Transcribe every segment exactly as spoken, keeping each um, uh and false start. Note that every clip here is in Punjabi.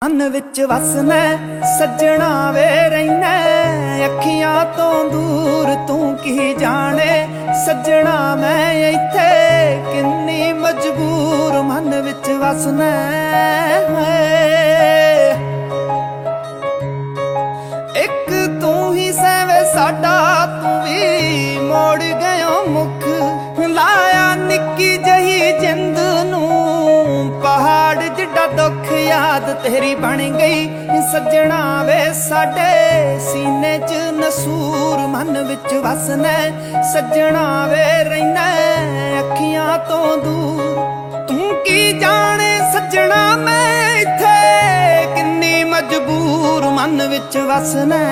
मन विच वसना सज्जणा वे रैना अखियां तो दूर तू की जाने सज्जणा मैं इत्थे किन्नी मजबूर मन विच वसना एक तू ही सैवे साडा तू भी मोड़ गयो मुख लाया निक्की जही जिंद नू पहाड़ जिड्डा दुख याद तेरी बन गई सज्जणा वे साडे सीने च नसूर मन विच वसना सज्जणा वे रैना अखियां तो दूर तू की जाने सज्जणा मैं इत्थे किन्नी मजबूर मन विच वसना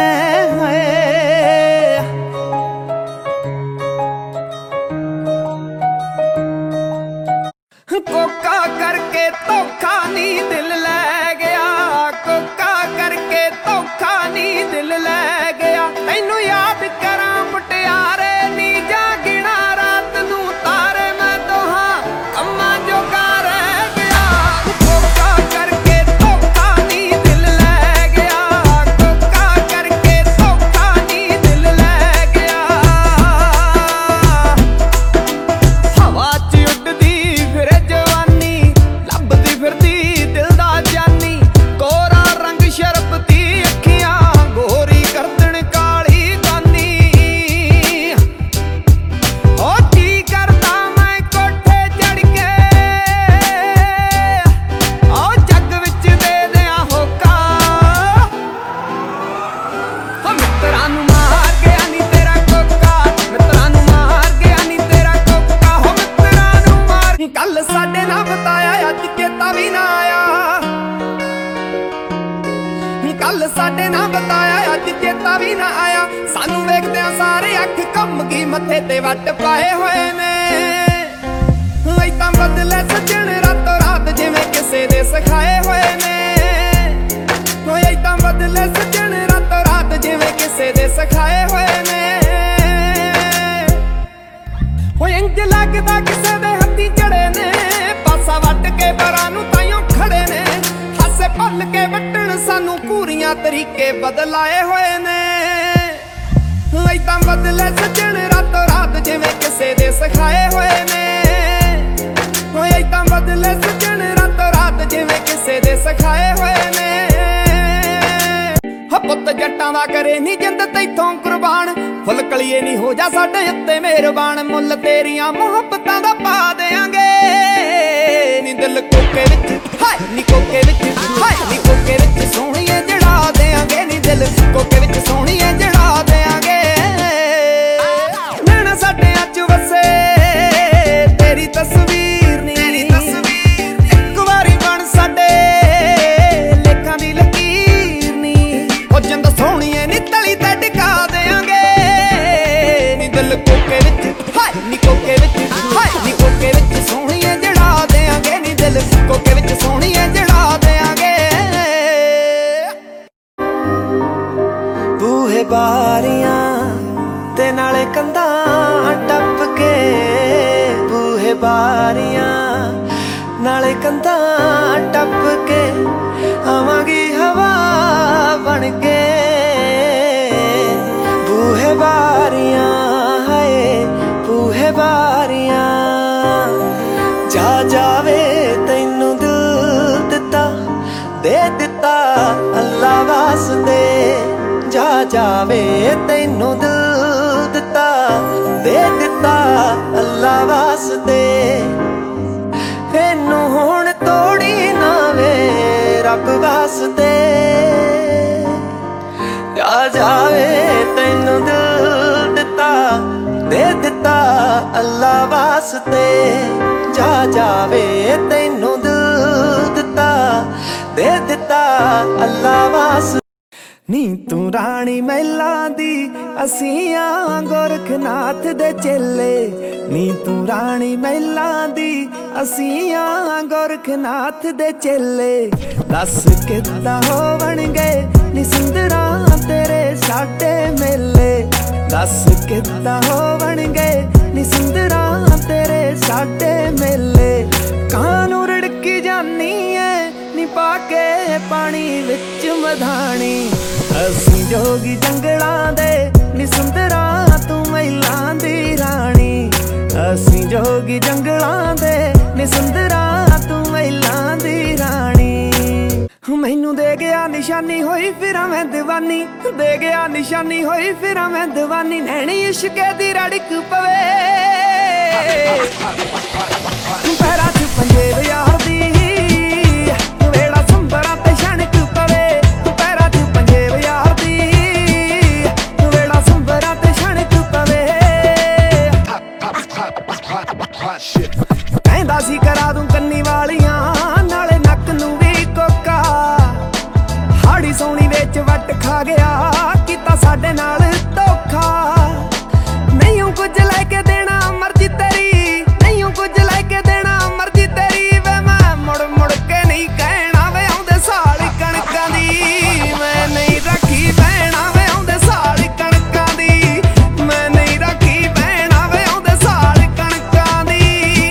कोका करके धोखा नी दिल लै गया कोका करके धोखा नी दिल लै गया तैनू याद करा मुटियारे नी जा गिना रात नू तारे मैं दोहा अम्मा जोगा रह गया कोका करके धोखा नी दिल लै गया कोका करके धोखा नी दिल लै गया हवा च उड़दी फिर कल साडे ना बताया अज चेता भी ना आया कल साडे ना बताया अज चेता भी ना आया सानू वेखदे सारे अख कम गई मथे ते वट पाए होए ने ऐतां बदले सज्जण रातों रात जिवें किसे दे सिखाए होए ने ऐतां बदले सज्जण रातों रात जिवें किसे दे सिखाए होए ने इंज लगदा किसे दे हत्थी चढ़े ने पासा वट के परां नूं ताइयों खड़े ने हासे भल के वटण सानू पूरियां तरीके बदलाए होए ने ऐतां बदले सज्जण रातों रात जिवें किसे दे सिखाए होए ने ऐतां बदले सज्जण रातों रात जिवें किसे दे सिखाए होए ने पुत जट्टां दा करे नी जिंद तैथों कुर्बान फुल कलिए नी हो जा साडे उत्ते मेहरबान मुल तेरियां मुहब्बतां दा पा देंगे नी दिल कोके विच हाय नी कोके विच हाय नी कोके विच सोहणीए जड़ा देंगे नी दिल कोके विच सोहणीए जड़ा देंगे नैना साडे अज वसे तेरी तस्वीर नी तेरी तस्वीर एक वारी बन साडे लेखां दी लकीर नी ओ जिंद सोहणीए नी तली ते टिका देंगे नी दिल कोके विच हाय नी कोके विच हाय नी कोके विच सोहणीए जड़ा देंगे नी दिल कोके विच सोहणीए जड़ा देंगे बूहे बारियां ते नाले कंधां टप के बूहे बारियां नाले कंधां टप के आवांगी हवा बन के बूहे बारियां हाय बूहे बारियां जा जावे तैनू दिल दिता दे दिता अल्लाह वास्ते जा जावे तैनू दिल दिता दे दिता अल्लाह वास्ते इनू हुण तोड़ी ना वे रब वास्ते जा जावे तैनू दिल दिता दे दिता अल्लाह वास्ते जा जावे तैनू दिल दिता दे दिता अल्लाह वास्ते नी तू राणी महिला दी असीं आ गोरखनाथ दे चेले नी तू राणी महिला दी असीं आ गोरखनाथ दे चेले दस किद्दां होवणगे नी सुंदरा तेरे साडे मेले दस किद्दां होवणगे नी सुंदरा तेरे साडे मेले कानू रड़की जानी है नी ਪਾ ਕੇ ਪਾਣੀ ਵਿੱਚ ਮਧਾਣੀ। ਅਸੀਂ ਜੋਗੀ ਜੰਗਲਾਂ ਦੇ ਨੀ ਸੁੰਦਰਾਂ ਤੂੰ ਮਹਿਲਾਂ ਦੀ ਰਾਣੀ। ਅਸੀਂ ਜੋਗੀ ਜੰਗਲਾਂ ਦੇ ਨੀ ਸੁੰਦਰਾਂ ਤੂੰ ਮਹਿਲਾਂ ਦੀ ਰਾਣੀ। ਮੈਨੂੰ ਦੇ ਗਿਆ ਨਿਸ਼ਾਨੀ ਹੋਈ ਫਿਰਾਂ ਮੈਂ ਦੀਵਾਨੀ, ਦੇ ਗਿਆ ਨਿਸ਼ਾਨੀ ਹੋਈ ਫਿਰਾਂ ਮੈਂ ਦੀਵਾਨੀ। ਨੈਣੀ ਇਸ਼ਕੇ ਦੀ ਰੜਕ ਪਵੇ ਪੈਰਾਂ 'ਚ ਪੰਜੇ ਯਾਰ ਦੀ, ਵੇਲਾ ਸੰਬਰਾਂ ਤੇ ਛਣਕ ਪਵੇ ਪੈਰਾਂ 'ਚ ਪੰਜੇ ਯਾਰ ਦੀ, ਵੇਲਾ ਸੰਬਰਾਂ ਤੇ ਛਣਕ ਪਵੇ। ਕਹਿੰਦਾ ਸੀ ਕਰਾ ਦੂੰ ਕੰਨੀ ਵਾਲੀਆਂ ਨਾਲੇ ਨੱਕ ਨੂੰ ਵੀ ਕੋਕਾ। ਹਾੜੀ ਸੋਹਣੀ ਵਿੱਚ ਵੱਟ ਖਾ ਗਿਆ ਕੀਤਾ ਸਾਡੇ ਨਾਲ ਧੋਖਾ। ਨਹੀਂ ਕੁਝ ਲੈ ਕੇ ਦੇਣਾ ਮਰਜ਼ੀ ਤੇਰੀ, ਨਹੀਂ ਕੁਝ ਲੈ ਕੇ ਦੇਣਾ ਮਰਜ਼ੀ ਤੇਰੀ। ਵੇ ਮੈਂ ਮੁੜ ਮੁੜ ਕੇ ਨਹੀਂ ਕਹਿਣਾ ਵੇ ਆਉਂਦੇ ਸਾਲ ਕਣਕਾਂ ਦੀ। ਮੈਂ ਨਹੀਂ ਰੱਖੀ ਭੈਣਾ ਵੇ ਆਉਂਦੇ ਸਾਲ ਕਣਕਾਂ ਦੀ। ਮੈਂ ਨਹੀਂ ਰੱਖੀ ਭੈਣਾ ਵੇ ਆਉਂਦੇ ਸਾਲ ਕਣਕਾਂ ਦੀ।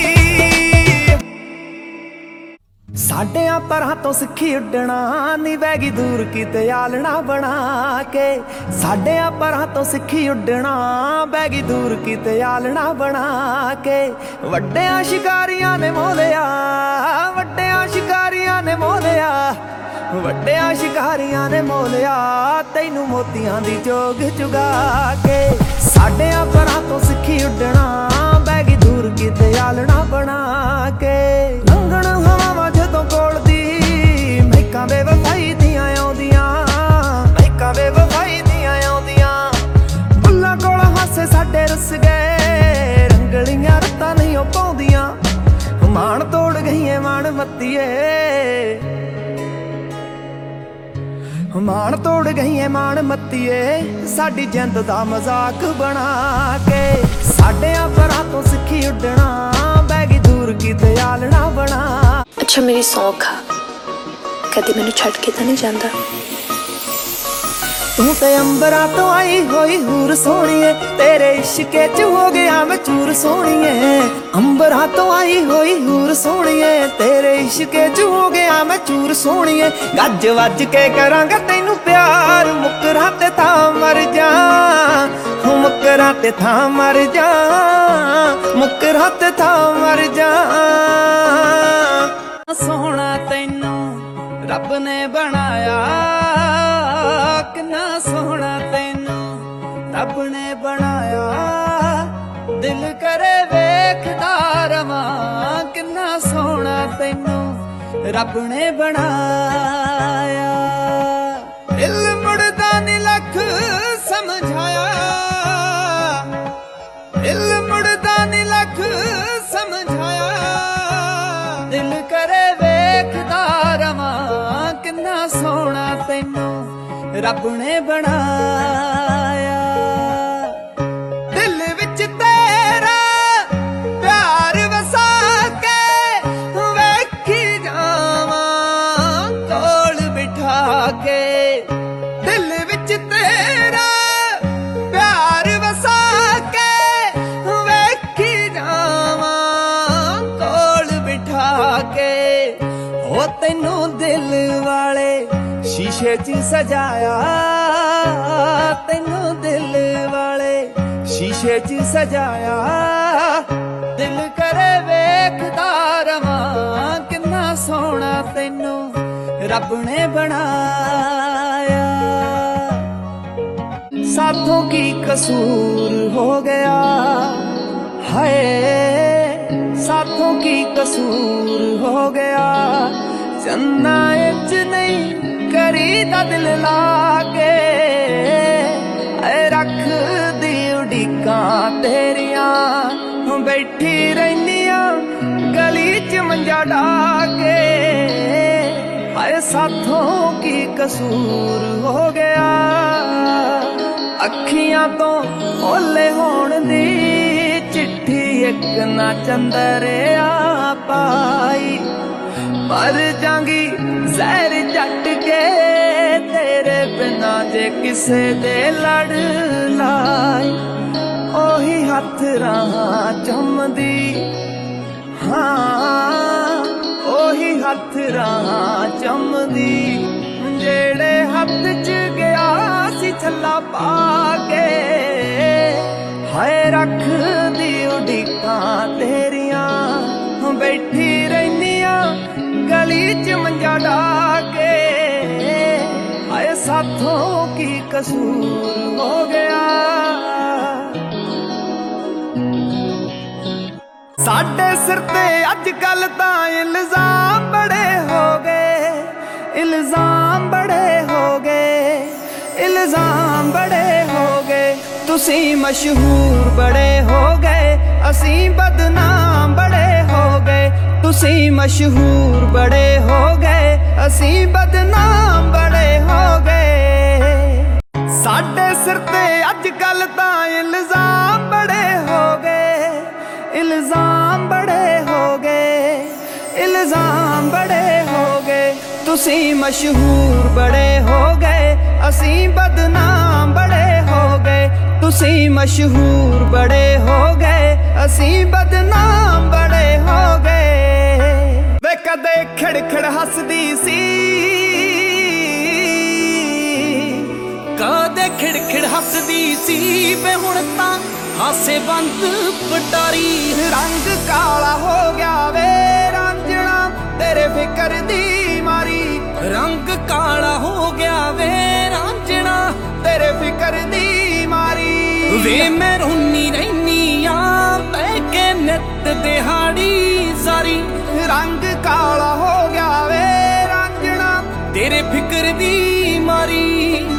ਸਾਡਿਆਂ ਪਰਾਂ ਤੋਂ ਸਿੱਖੀ ਉੱਡਣਾ ਨੀ ਬੈਗੀ ਦੂਰ ਕਿਤੇ ਆਲਣਾ ਬਣਾ ਕੇ। ਸਾਡਿਆਂ ਪਰਾਂ ਤੋਂ ਸਿੱਖੀ ਉੱਡਣਾ ਬੈਗੀ ਦੂਰ ਕਿਤੇ ਆਲਣਾ ਬਣਾ ਕੇ। ਵੱਡਿਆਂ ਸ਼ਿਕਾਰੀਆਂ ਨੇ ਮੋਲਿਆ, ਵੱਡਿਆਂ ਸ਼ਿਕਾਰੀਆਂ ਨੇ ਮੋਲਿਆ, ਵੱਡਿਆਂ ਸ਼ਿਕਾਰੀਆਂ ਨੇ ਮੋਲਿਆ ਤੈਨੂੰ ਮੋਤੀਆਂ ਦੀ ਚੋਗ ਚੁਗਾ ਕੇ। ਸਾਡਿਆਂ ਪਰਾਂ ਤੋਂ ਸਿੱਖੀ ਉੱਡਣਾ ਬੈਗੀ ਦੂਰ ਕਿਤੇ ਆਲਣਾ ਬਣਾ ਕੇ। ਲੰਘਣ ਹਵਾਵਾਂ ਜਦੋਂ ਕੋਲ ਦੀ ਮਹਿਕਾਂ ਬੇਵਫਾਈ ਦੀਆਂ ਆਉਂਦੀਆਂ, ਮਹਿਕਾਂ ਬੇਵਫਾਈ ਦੀਆਂ ਆਉਂਦੀਆਂ। ਬੁੱਲਾਂ ਕੋਲ ਹਾਸੇ ਸਾਡੇ ਰੁੱਸ ਗਏ, ਰੰਗਲੀਆਂ ਰੱਤਾਂ ਨਹੀਂ ਉਹ ਪਾਉਂਦੀਆਂ। ਮਾਣ ਤੋੜ ਗਈਏ ਮਾਣ ਮੱਤੀਏ, ਮਾਣ ਤੋੜ ਗਈਏ ਮਾਣ ਮੱਤੀਏ ਸਾਡੀ ਜਿੰਦ ਦਾ ਮਜ਼ਾਕ ਬਣਾ ਕੇ। ਸਾਡਿਆਂ ਪਰਾਂ ਤੋਂ ਸਿੱਖੀ ਉੱਡਣਾ ਬੈਗੀ ਦੂਰ ਕਿਤੇ ਆਲਣਾ ਬਣਾ। ਅੱਛਾ ਮੇਰੀ ਸੌਂਖ ਆ, ਕਦੇ ਮੈਨੂੰ ਛੱਡ ਕੇ ਤਾਂ ਨਹੀਂ ਜਾਂਦਾ। ਤੂੰ ਤੇ ਅੰਬਰਾਂ ਤੋਂ ਆਈ ਹੋਈ ਹੂਰ ਸੋਹਣੀਏ, ਤੇਰੇ ਇਸ਼ਕੇ 'ਚ ਹੋ ਗਿਆ ਮੈਂ ਚੂਰ ਸੋਹਣੀਏ। ਅੰਬਰਾਂ ਤੋਂ ਆਈ ਹੋਈ ਹੂਰ ਸੋਹਣੀਏ, ਤੇਰੇ ਇਸ਼ਕੇ 'ਚ ਹੋ ਗਿਆ ਮੈਂ ਚੂਰ ਸੋਹਣੀਏ। ਗੱਜ ਵੱਜ ਕੇ ਕਰਾਂਗਾ ਤੈਨੂੰ ਪਿਆਰ, ਮੁੱਕਰਾਂ ਤੇ ਥਾਂ ਮਰ ਜਾ, ਮੁੱਕਰਾਂ ਤੇ ਥਾਂ ਮਰ ਜਾ, ਮੁੱਕਰਾਂ ਤੇ ਥਾਂ ਮਰ ਜਾ। ਸੋਹਣਾ ਤੈਨੂੰ ਰੱਬ ਨੇ ਬਣਾਇਆ, ਕਿੰਨਾ ਸੋਹਣਾ ਤੈਨੂੰ ਰੱਬ ਨੇ ਬਣਾਇਆ। ਦਿਲ ਕਰੇ ਵੇਖਦਾ ਰਵਾਂ, ਕਿੰਨਾ ਸੋਹਣਾ ਤੈਨੂੰ ਰੱਬ ਨੇ ਬਣਾਇਆ। ਦਿਲ ਮੁੜਦਾ ਨੀ ਲੱਖ ਸਮਝਾਇਆ, ਦਿਲ ਮੁੜਦਾ ਨੀ ਲੱਖ ਸਮਝਾਇਆ। ਦਿਲ ਕਰੇ ਵੇਖਦਾ ਰਵਾਂ, ਕਿੰਨਾ ਸੋਹਣਾ ਤੈਨੂੰ ਰੱਬ ਨੇ ਬਣਾਇਆ। ਦਿਲ ਵਿੱਚ ਤੇਰਾ ਪਿਆਰ ਵਸਾ ਕੇ ਵੇਖੀ ਜਾਵਾਂ ਕੋਲ ਬਿਠਾ ਕੇ। ਦਿਲ ਵਿੱਚ ਤੇਰਾ ਪਿਆਰ ਵਸਾ ਕੇ ਵੇਖੀ ਜਾਵਾਂ ਕੋਲ ਬਿਠਾ ਕੇ। ਉਹ ਤੈਨੂੰ ਦਿਲ ਵਾਲੇ ਸ਼ੀਸ਼ੇ 'ਚ ਸਜਾਇਆ, ਤੈਨੂੰ ਦਿਲ ਵਾਲੇ ਸ਼ੀਸ਼ੇ 'ਚ ਸਜਾਇਆ। ਦਿਲ ਕਰੇ ਵੇਖਦਾ ਰਵਾਂ, ਕਿੰਨਾ ਸੋਹਣਾ ਤੈਨੂੰ ਰੱਬ ਨੇ ਬਣਾਇਆ। ਸਾਥੋਂ ਕੀ ਕਸੂਰ ਹੋ ਗਿਆ ਹਾਏ, ਸਾਥੋਂ ਕੀ ਕਸੂਰ ਹੋ ਗਿਆ। ਚੰਨਾ ਇੰਜ ਨਹੀਂ ਕਰੀਦਾ ਦਿਲ ਲਾ ਕੇ, ਐ ਰੱਖਦੀ ਉਡੀਕਾਂ ਤੇਰੀਆਂ। ਬੈਠੀ ਰਹਿੰਦੀਆਂ ਗਲੀ 'ਚ ਮੰਜਾ ਢਾ ਕੇ, ਹਾਏ ਸਾਥੋਂ ਕੀ ਕਸੂਰ ਹੋ ਗਿਆ। ਅੱਖੀਆਂ ਤੋਂ ਓਲੇ ਹੋਣ ਦੀ ਚਿੱਠੀ ਇੱਕ ਨਾ ਚੰਦਰਿਆ ਪਾਈ। ਮਰ ਜਾਂਗੀ ਜ਼ਹਿਰ ਜੱਟ ਕੇ ਤੇਰੇ ਬਿਨਾ ਜੇ ਕਿਸੇ ਦੇ ਲੜ ਲਾਈ। ਉਹੀ ਹੱਥ ਰਾਹਾਂ ਚੁੰਮਦੀ, ਹਾਂ ਉਹੀ ਹੱਥ ਰਾਹਾਂ ਚੰਮਦੀ ਜਿਹੜੇ ਹੱਥ ਚ ਗਿਆ ਸੀ ਛੱਲਾ ਪਾ ਕੇ। ਹਾਏ ਰੱਖਦੀ ਉਡੀਕਾਂ ਤੇਰੀਆਂ ਬੈਠੀ ਰਹਿੰਦੀਆਂ ਗਲੀ ਚ ਮੰਜਾ ਢਾ ਕੇ। ਹਾਏ ਸਾਥੋਂ ਕੀ ਕਸੂਰ ਹੋ ਗਿਆ, ਸਾਡੇ ਸਿਰ ਤੇ ਅੱਜ ਕੱਲ ਤਾਂ ਇਲਜ਼ਾਮ ਬੜੇ ਹੋ ਗਏ, ਇਲਜ਼ਾਮ ਬੜੇ ਹੋ ਗਏ, ਇਲਜ਼ਾਮ ਬੜੇ ਹੋ ਗਏ। ਤੁਸੀਂ ਮਸ਼ਹੂਰ ਬੜੇ ਹੋ ਗਏ, ਅਸੀਂ ਬਦਨਾਮ ਬੜੇ ਹੋ ਗਏ। ਤੁਸੀਂ ਮਸ਼ਹੂਰ ਬੜੇ ਹੋ ਗਏ, ਅਸੀਂ ਬਦਨਾਮ ਬੜੇ ਹੋ ਗਏ। ਸਾਡੇ ਸਿਰ ਤੇ ਅੱਜ ਕੱਲ ਤਾਂ ਇਲਜ਼ਾਮ ਬੜੇ ਹੋ ਗਏ, ਇਲਜ਼ਾਮ ਬੜੇ ਹੋ ਗਏ, ਇਲਜ਼ਾਮ ਬੜੇ ਹੋ ਗਏ। ਤੁਸੀਂ ਮਸ਼ਹੂਰ ਬੜੇ ਹੋ ਗਏ, ਅਸੀਂ ਬਦਨਾਮ ਬੜੇ ਹੋ ਗਏ। ਤੁਸੀਂ ਮਸ਼ਹੂਰ ਬੜੇ ਹੋ ਗਏ, ਅਸੀਂ ਬਦਨਾਮ ਬੜੇ ਹੋ ਗਏ। ਵੇ ਕਦੇ ਖਿੜਖਿੜ ਹੱਸਦੀ ਸੀ, ਕਦੇ ਖਿੜਖਿੜ ਹੱਸਦੀ ਸੀ ਵੇ ਹੁਣ ਤਾਂ ਹਾਸੇ ਬੰਦ ਪਟਾਰੀ। ਰੰਗ ਕਾਲਾ ਹੋ ਗਿਆ ਵੇ ਰਾਂਝਣਾ ਤੇਰੇ ਫਿਕਰ ਦੀ ਮਾਰੀ। ਰੰਗ ਕਾਲਾ ਹੋ ਗਿਆ ਵੇ ਰਾਂਝਣਾ ਤੇਰੇ ਫਿਕਰ ਦੀ ਮਾਰੀ। ਵੇ ਮੈਂ ਰੋਨੀ ਰਹਿਨੀ ਆ ਬਹਿ ਕੇ ਨਿੱਤ ਦਿਹਾੜੀ ਸਾਰੀ। ਰੰਗ ਕਾਲਾ ਹੋ ਗਿਆ ਵੇ ਰਾਂਝਣਾ ਤੇਰੇ ਫਿਕਰ ਦੀ ਮਾਰੀ।